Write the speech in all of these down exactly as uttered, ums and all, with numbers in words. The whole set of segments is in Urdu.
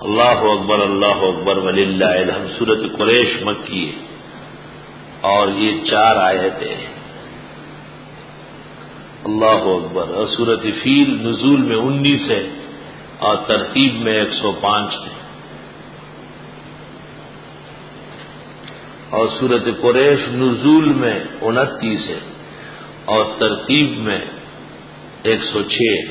اللہ اکبر اللہ اکبر وللہ الحمد. سورۃ قریش مکی ہے اور یہ چار آیتیں ہیں. اللہ اکبر. اور سورۃ فیل نزول میں انیس ہے اور ترتیب میں ایک سو پانچ ہے. اور سورۃ قریش نزول میں انتیس ہے اور ترتیب میں ایک سو چھ.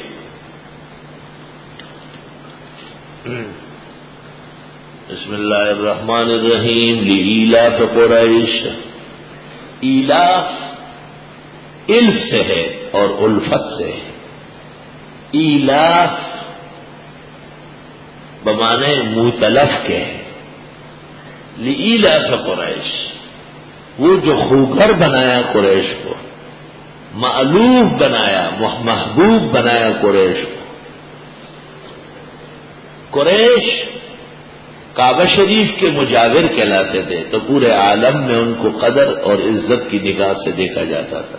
بسم اللہ الرحمن الرحیم. لإیلاف قریش. ایلاف الف سے ہے اور الفت سے ہے. ایلاف بمانے متلف کے ہے. لإیلاف قریش وہ جو خوگر بنایا قریش کو، مألوف بنایا، محبوب بنایا قریش کو. قریش کعبہ شریف کے مجاور کہلاتے تھے تو پورے عالم میں ان کو قدر اور عزت کی نگاہ سے دیکھا جاتا تھا.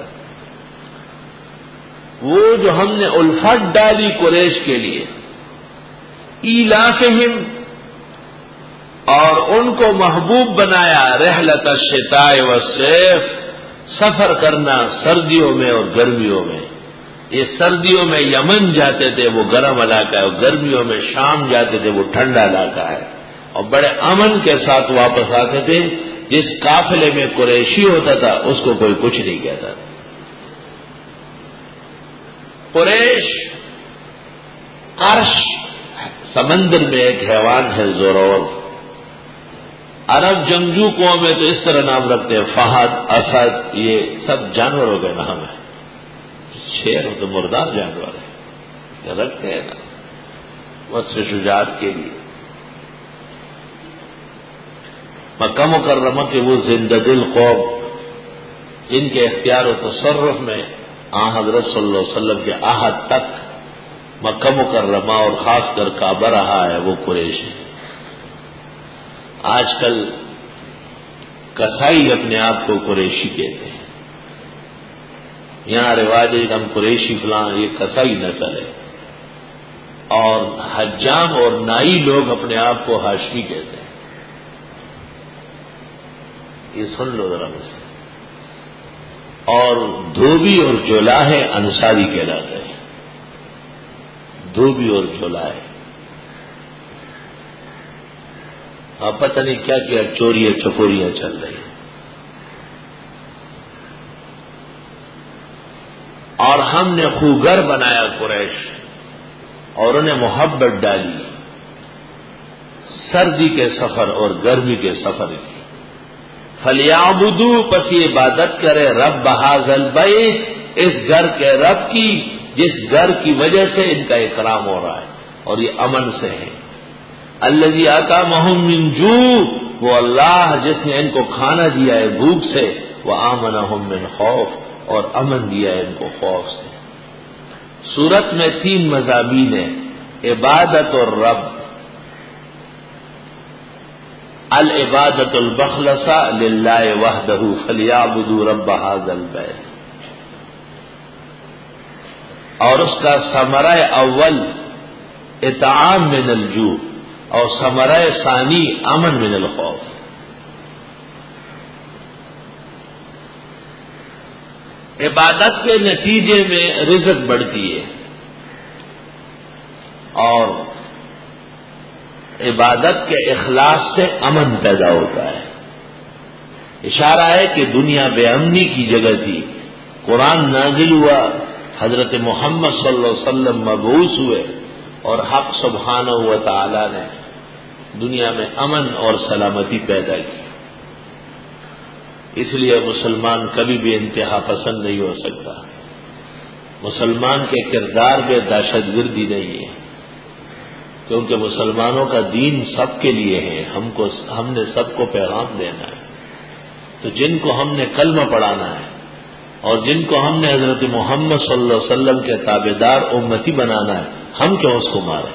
وہ جو ہم نے الفت ڈالی قریش کے لیے، ایلافہم، اور ان کو محبوب بنایا رحلت الشتاء والصیف، سفر کرنا سردیوں میں اور گرمیوں میں. یہ سردیوں میں یمن جاتے تھے، وہ گرم علاقہ ہے، اور گرمیوں میں شام جاتے تھے، وہ ٹھنڈا علاقہ ہے، اور بڑے امن کے ساتھ واپس آتے تھے. جس قافلے میں قریشی ہوتا تھا اس کو کوئی کچھ نہیں کہتا. قریش قرش سمندر میں ایک حیوان ہے زورور. عرب جنگجو قوم میں تو اس طرح نام رکھتے ہیں، فہد، اسد، یہ سب جانوروں کے نام ہیں. شیر ہو تو مردار جانور ہے، رکھتے ہیں نا وصف شجاعت کے لیے. مکہ مکرمہ کے وہ زندہ دل قوم جن کے اختیار و تصرف میں آن حضرت صلی اللہ علیہ وسلم کے عہد تک مکہ مکرمہ اور خاص کر کعبہ رہا ہے، وہ قریش ہے. آج کل کسائی اپنے آپ کو قریشی کہتے ہیں. یہاں رواج ہے کہ ہم قریشی فلاں، یہ کسائی نسل ہے. اور حجام اور نائی لوگ اپنے آپ کو ہاشمی کہتے ہیں. یہ سن لو ذرا مجھ سے. اور دھوبی اور جولاہے انصاری کہلاتے ہیں. دھوبی اور جولاہے اب پتہ نہیں کیا کیا چوریاں چکوریاں چل رہی ہیں. اور ہم نے خوگر بنایا قریش اور انہیں محبت ڈالی سردی کے سفر اور گرمی کے سفر کی. فلیعبدوا، پس یہ عبادت کرے رب ھذا البیت، اس گھر کے رب کی جس گھر کی وجہ سے ان کا اکرام ہو رہا ہے اور یہ امن سے ہے. الذی اطعمہم من جوع، وہ اللہ جس نے ان کو کھانا دیا ہے بھوک سے، وآمنہم من خوف، اور امن دیا ہے ان کو خوف سے. سورت میں تین مضامین ہیں: عبادت الرب، العبادت المخلصہ للہ وحدہ فلیعبدوا رب ھذا البیت، اور اس کا ثمرہ اول اطعام من الجوع اور ثمرہ ثانی امن من الخوف. عبادت کے نتیجے میں رزق بڑھتی ہے اور عبادت کے اخلاص سے امن پیدا ہوتا ہے. اشارہ ہے کہ دنیا بے امنی کی جگہ تھی، قرآن نازل ہوا، حضرت محمد صلی اللہ علیہ وسلم مبعوث ہوئے اور حق سبحانہ و تعالی نے دنیا میں امن اور سلامتی پیدا کی. اس لیے مسلمان کبھی بھی انتہا پسند نہیں ہو سکتا. مسلمان کے کردار میں دہشت گردی نہیں ہے، کیونکہ مسلمانوں کا دین سب کے لیے ہے. ہم کو ہم نے سب کو پیغام دینا ہے. تو جن کو ہم نے کلمہ پڑھانا ہے اور جن کو ہم نے حضرت محمد صلی اللہ علیہ وسلم کے تابعدار امتی بنانا ہے، ہم کیوں اس کو ماریں؟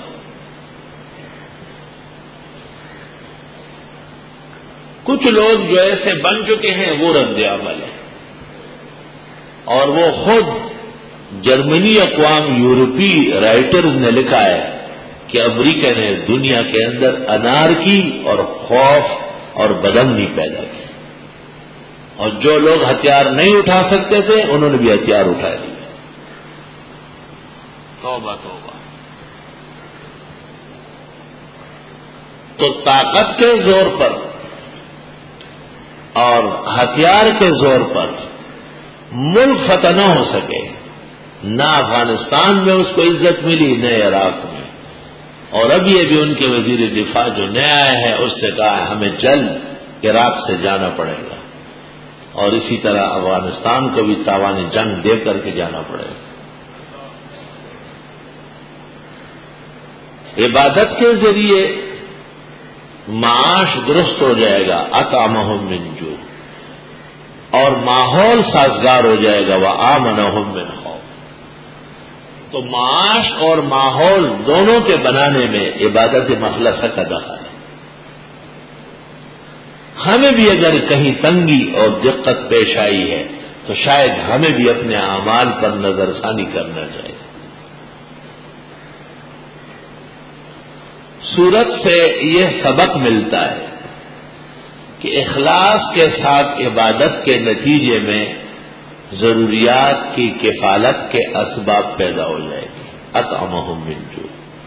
کچھ لوگ جو ایسے بن چکے ہیں وہ رد عمل ہے، اور وہ خود جرمنی اقوام یورپی رائٹرز نے لکھا ہے کہ امریکہ نے دنیا کے اندر انارکی اور خوف اور بدامنی پیدا کی، اور جو لوگ ہتھیار نہیں اٹھا سکتے تھے انہوں نے بھی ہتھیار اٹھا لیے۔ توبہ توبہ۔ تو طاقت کے زور پر اور ہتھیار کے زور پر ملک فتح نہ ہو سکے، نہ افغانستان میں اس کو عزت ملی نہ عراق میں، اور اب یہ بھی ان کے وزیر دفاع جو نیا آئے ہیں اس سے کہا ہمیں جلد عراق سے جانا پڑے گا، اور اسی طرح افغانستان کو بھی تاوان جنگ دے کر کے جانا پڑے گا۔ عبادت کے ذریعے معاش درست ہو جائے گا، اطعمہم من جوع، اور ماحول سازگار ہو جائے گا، وآمنہم من خوف۔ تو معاش اور ماحول دونوں کے بنانے میں عبادت مخلصہ کا دخل ہے۔ ہمیں بھی اگر کہیں تنگی اور دقت پیش آئی ہے تو شاید ہمیں بھی اپنے اعمال پر نظر ثانی کرنا چاہیے۔ سورت سے یہ سبق ملتا ہے کہ اخلاص کے ساتھ عبادت کے نتیجے میں ضروریات کی کفالت کے اسباب پیدا ہو جائے گی، اطعمہم من جوع۔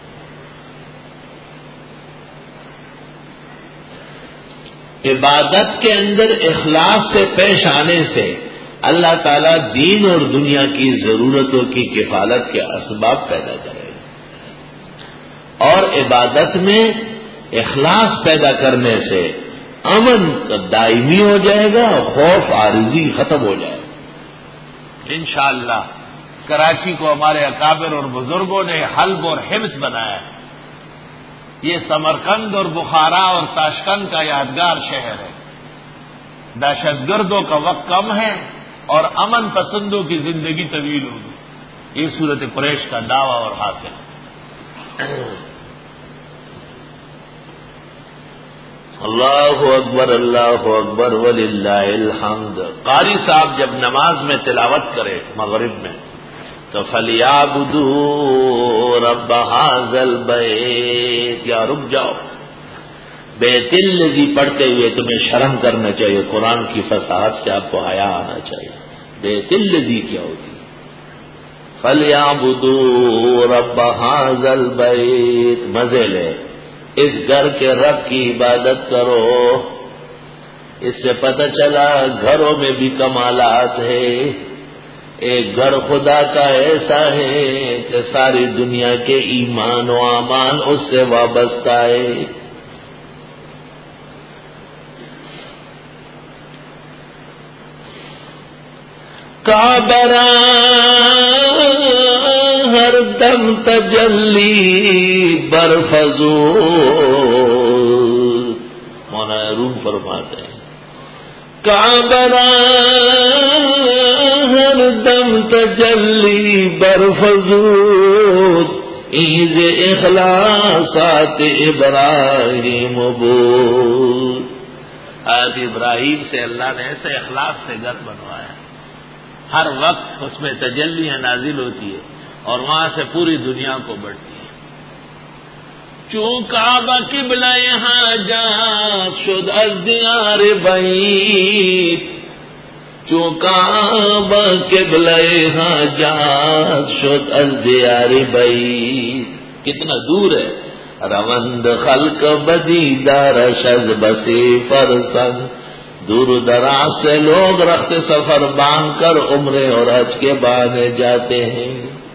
عبادت کے اندر اخلاص سے پیش آنے سے اللہ تعالیٰ دین اور دنیا کی ضرورتوں کی کفالت کے اسباب پیدا کرے گا، اور عبادت میں اخلاص پیدا کرنے سے امن دائمی ہو جائے گا، خوف عارضی ختم ہو جائے گا۔ انشاءاللہ کراچی کو ہمارے اکابر اور بزرگوں نے حلب اور حمص بنایا ہے۔ یہ سمرقند اور بخارا اور تاشقند کا یادگار شہر ہے۔ دہشت گردوں کا وقت کم ہے اور امن پسندوں کی زندگی طویل ہوگی، یہ صورت قریش کا دعویٰ اور حاصل ہے۔ اللہ اکبر اللہ اکبر وللہ الحمد۔ قاری صاحب جب نماز میں تلاوت کرے مغرب میں تو فَلْيَعْبُدُوا رَبَّ هَٰذَا الْبَيْتِ، یا رک جاؤ، بیت الذی پڑھتے ہوئے تمہیں شرم کرنا چاہیے، قرآن کی فصاحت سے آپ کو حیا آنا چاہیے۔ بیت الذی کیا ہوتی ہے؟ فَلْيَعْبُدُوا رَبَّ هَٰذَا الْبَيْتِ، مزے لے، اس گھر کے رب کی عبادت کرو۔ اس سے پتہ چلا گھروں میں بھی کمالات ہے۔ ایک گھر خدا کا ایسا ہے کہ ساری دنیا کے ایمان و اعمال اس سے وابستہ ہے۔ کعبہ ہر دم تجلی برفضول، مولانا روم فرماتے ہیں کعبہ ہر دم تجلی برفضول، عید اخلاصات ابراہیم بود۔ حضرت ابراہیم سے اللہ نے ایسے اخلاص سے گھر بنوایا، ہر وقت اس میں تجلیاں نازل ہوتی ہے اور وہاں سے پوری دنیا کو بڑھتی ہے۔ چون کعبہ قبلہ یہاں جا شد از دیار بعید، چون کعبہ قبلہ یہاں جا شد از دیار بعید، کتنا دور ہے۔ روند خلق بدیدار شد بسی فرسنگ، دور دراز سے لوگ رخت سفر باندھ کر عمرے اور حج کے بہانے جاتے ہیں۔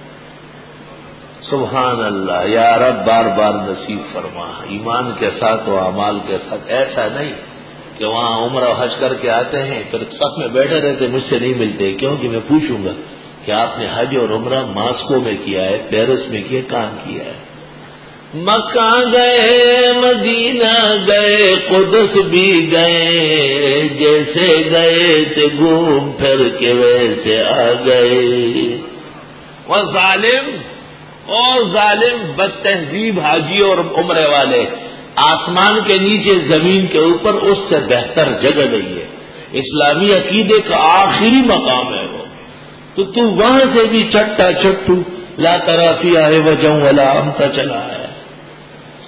سبحان اللہ، یا رب بار بار نصیب فرما، ایمان کے ساتھ و اعمال کے ساتھ۔ ایسا نہیں کہ وہاں عمرہ و حج کر کے آتے ہیں پھر صف میں بیٹھے رہتے، مجھ سے نہیں ملتے، کیونکہ میں پوچھوں گا کہ آپ نے حج اور عمرہ ماسکو میں کیا ہے، پیرس میں کیا، کہاں کیا ہے؟ مکہ گئے، مدینہ گئے، قدس بھی گئے، جیسے گئے تھے گھوم پھر کے ویسے آ گئے۔ وہ ظالم، او ظالم بد تہذیب حاجی اور عمرے والے، آسمان کے نیچے زمین کے اوپر اس سے بہتر جگہ نہیں ہے۔ اسلامی عقیدے کا آخری مقام ہے وہ، تو تو وہاں سے بھی چٹا چٹو لا ترافی آئے وجہ ولا امتا چلا ہے۔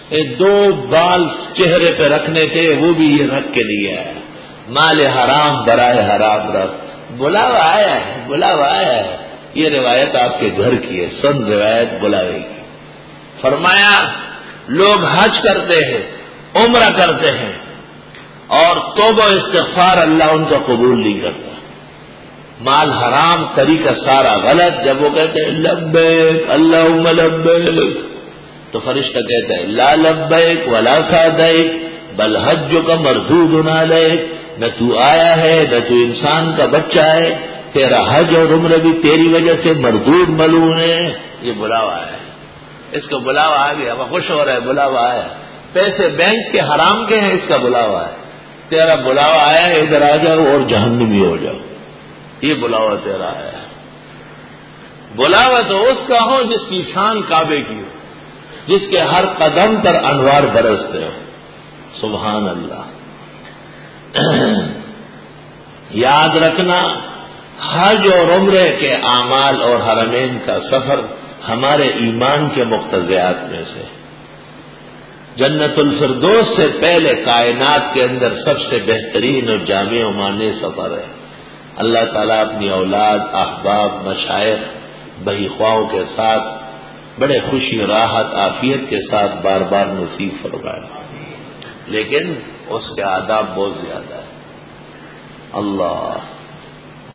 دو بال چہرے پہ رکھنے تھے وہ بھی یہ رکھ کے نہیں آیا. مال حرام برائے حرام رکھ. بلاوا آیا ہے, بلاوا آیا ہے. یہ روایت آپ کے گھر کی ہے, سن روایت بلاوے کی. فرمایا لوگ حج کرتے ہیں, عمرہ کرتے ہیں, اور توبہ و استغفار اللہ ان کا قبول نہیں کرتا. مال حرام طریقہ سارا غلط. جب وہ کہتے ہیں لبیک اللہم لبیک, تو فرشتہ کہتا ہے لا لبیک ولا سعدیک بل حجک مردود علیک. نہ تو آیا ہے نہ تو انسان کا بچہ ہے, تیرا حج اور عمرہ بھی تیری وجہ سے مردود ملعون ہے. یہ بلاوا ہے, اس کا بلاوا آ گیا, وہ خوش ہو رہا ہے, بلاوا آیا. پیسے بینک کے حرام کے ہیں, اس کا بلاوا ہے. تیرا بلاوا آیا ہے, ادھر آ جاؤ اور جہنمی ہو جاؤ. یہ بلاوا تیرا آیا ہے. بلاوا تو اس کا ہو جس کی شان کعبے کی ہو, جس کے ہر قدم پر انوار برستے ہو. سبحان اللہ. یاد رکھنا, حج اور عمرے کے اعمال اور حرمین کا سفر ہمارے ایمان کے مقتضیات میں سے. جنت الفردوس سے پہلے کائنات کے اندر سب سے بہترین اور جامع و مانع سفر ہے. اللہ تعالیٰ اپنی اولاد, احباب, مشائخ, بہی خواہوں کے ساتھ بڑے خوشی, راحت, عافیت کے ساتھ بار بار نصیب فرمائے. لیکن اس کے آداب بہت زیادہ ہے. اللہ